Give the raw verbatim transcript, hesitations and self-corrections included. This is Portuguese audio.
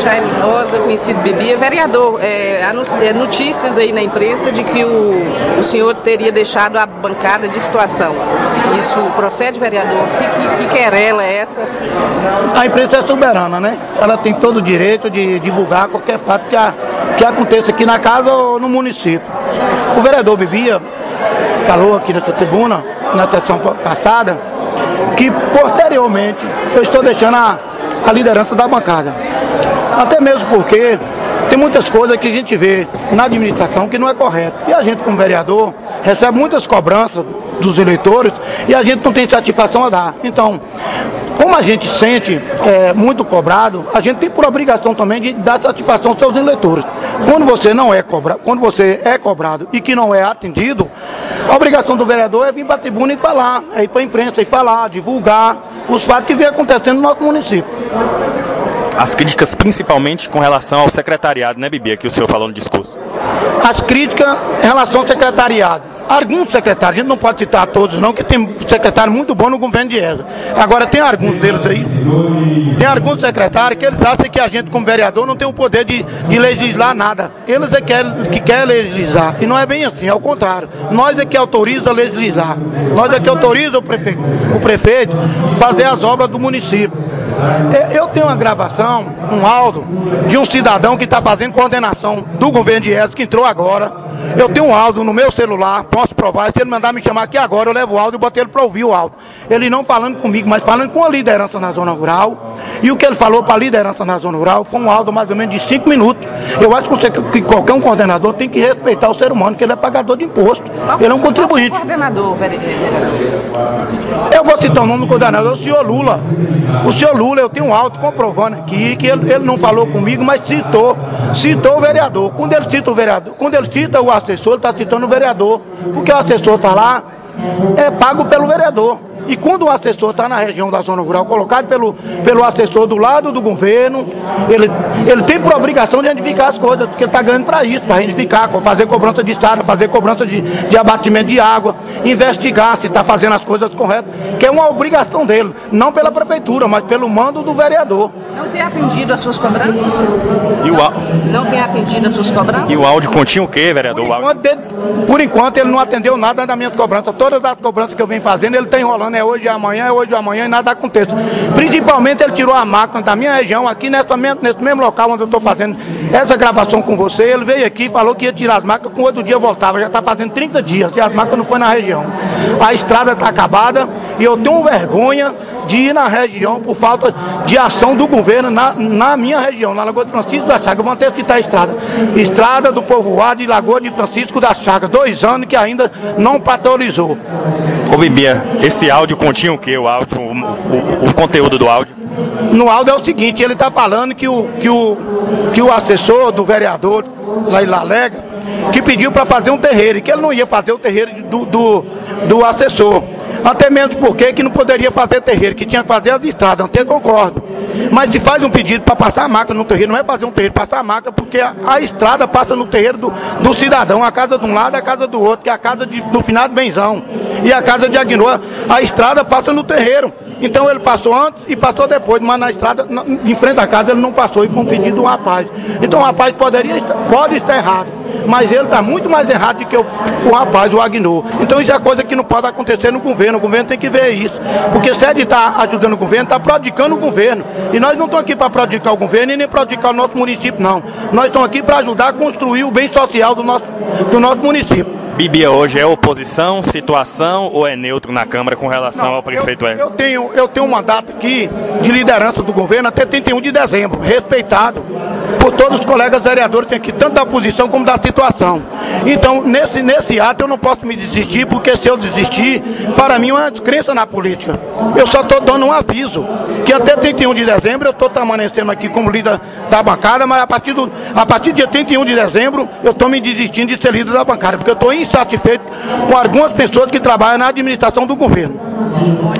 Jaime Rosa, conhecido Bibia. Vereador, é, notícias aí na imprensa de que o, o senhor teria deixado a bancada de situação. Isso procede, vereador? Que, que, que querela é essa? A imprensa é soberana, né? Ela tem todo o direito de divulgar qualquer fato que, a, que aconteça aqui na casa ou no município. O vereador Bibia falou aqui nessa tribuna, na sessão passada, que posteriormente eu estou deixando a, a liderança da bancada. Até mesmo porque tem muitas coisas que a gente vê na administração que não é correto. E a gente, como vereador, recebe muitas cobranças dos eleitores e a gente não tem satisfação a dar. Então, como a gente sente é, muito cobrado, a gente tem por obrigação também de dar satisfação aos seus eleitores. Quando você não é cobrado, quando você é cobrado e que não é atendido, a obrigação do vereador é vir para a tribuna e falar, é ir para a imprensa e falar, divulgar os fatos que vem acontecendo no nosso município. As críticas principalmente com relação ao secretariado, né, Bibia, que o senhor falou no discurso? As críticas em relação ao secretariado. Alguns secretários, a gente não pode citar todos não, que tem secretário muito bom no governo de Eza. Agora tem alguns deles aí, tem alguns secretários que eles acham que a gente como vereador não tem o poder de, de legislar nada. Eles é que, é que quer legislar, e não é bem assim, é o contrário. Nós é que autoriza a legislar, nós é que autoriza o prefeito, o prefeito fazer as obras do município. Eu tenho uma gravação, um áudio, de um cidadão que está fazendo coordenação do governo de Eza, que entrou agora. Eu tenho um áudio no meu celular, posso provar, se ele mandar me chamar aqui agora, eu levo o áudio e boto ele para ouvir o áudio. Ele não falando comigo, mas falando com a liderança na zona rural. E o que ele falou para a liderança na zona rural foi um áudio mais ou menos de cinco minutos. Eu acho que, você, que qualquer um coordenador tem que respeitar o ser humano, que ele é pagador de imposto. Qual ele é um contribuinte. Coordenador, vereador? Eu vou citar o nome do coordenador, o senhor Lula. O senhor Lula, eu tenho um áudio comprovando aqui que ele, ele não falou comigo, mas citou, citou o vereador. Quando ele cita o vereador, quando ele cita o assessor, ele está citando o vereador. Porque o assessor está lá, é pago pelo vereador. E quando o assessor está na região da zona rural, colocado pelo, pelo assessor do lado do governo, ele, ele tem por obrigação de identificar as coisas, porque ele está ganhando para isso, para identificar, fazer cobrança de estrada, fazer cobrança de, de abatimento de água, investigar se está fazendo as coisas corretas, que é uma obrigação dele, não pela prefeitura, mas pelo mando do vereador. Não tem atendido as suas cobranças? E o não, não tem atendido as suas cobranças? E o áudio continha o quê, vereador? Por enquanto, ele, por enquanto ele não atendeu nada das minhas cobranças. Todas as cobranças que eu venho fazendo, ele está enrolando. É hoje, é amanhã, é hoje, é amanhã e nada acontece. Principalmente ele tirou a máquina da minha região, aqui nessa, nesse mesmo local onde eu estou fazendo essa gravação com você. Ele veio aqui e falou que ia tirar as máquinas, com outro dia voltava. Já está fazendo trinta dias e as máquinas não foram na região. A estrada está acabada e eu tenho vergonha de ir na região por falta de ação do governo na, na minha região, na Lagoa de Francisco da Chaga. Eu vou até citar a estrada. Estrada do povoado de Lagoa de Francisco da Chaga. Dois anos que ainda não patolizou. Ô Bibia, esse áudio continha o quê? O áudio, o, o, o conteúdo do áudio? No áudio é o seguinte, ele está falando que o, que, o, que o assessor do vereador, lá em Lalega, que pediu para fazer um terreiro, e que ele não ia fazer o terreiro do, do, do assessor. Até mesmo porque que não poderia fazer terreiro, que tinha que fazer as estradas, até concordo. Mas se faz um pedido para passar a máquina no terreiro, não é fazer um terreiro, passar a máquina, porque a, a estrada passa no terreiro do, do cidadão, a casa de um lado, a casa do outro, que é a casa de, do finado Benzão, e a casa de Aguinoa, a estrada passa no terreiro. Então ele passou antes e passou depois, mas na estrada, na, em frente à casa, ele não passou, e foi um pedido do rapaz. Então o rapaz poderia, pode estar errado, mas ele está muito mais errado do que o, o rapaz, o Aguinô. Então isso é coisa que não pode acontecer no governo. O governo tem que ver isso. Porque se é de estar ajudando o governo, está prejudicando o governo. E nós não estamos aqui para prejudicar o governo e nem prejudicar o nosso município, não. Nós estamos aqui para ajudar a construir o bem social do nosso, do nosso município. Bibia, hoje é oposição, situação ou é neutro na Câmara com relação não, ao prefeito eu, Eza? eu tenho, eu tenho um mandato aqui de liderança do governo até trinta e um de dezembro, respeitado por todos os colegas vereadores, tem aqui tanto da oposição como da situação. Então, nesse, nesse ato eu não posso me desistir, porque se eu desistir, para mim é uma descrença na política. Eu só estou dando um aviso, que até trinta e um de dezembro eu estou permanecendo aqui como líder da bancada, mas a partir do, a partir do dia trinta e um de dezembro eu estou me desistindo de ser líder da bancada, porque eu estou insatisfeito com algumas pessoas que trabalham na administração do governo.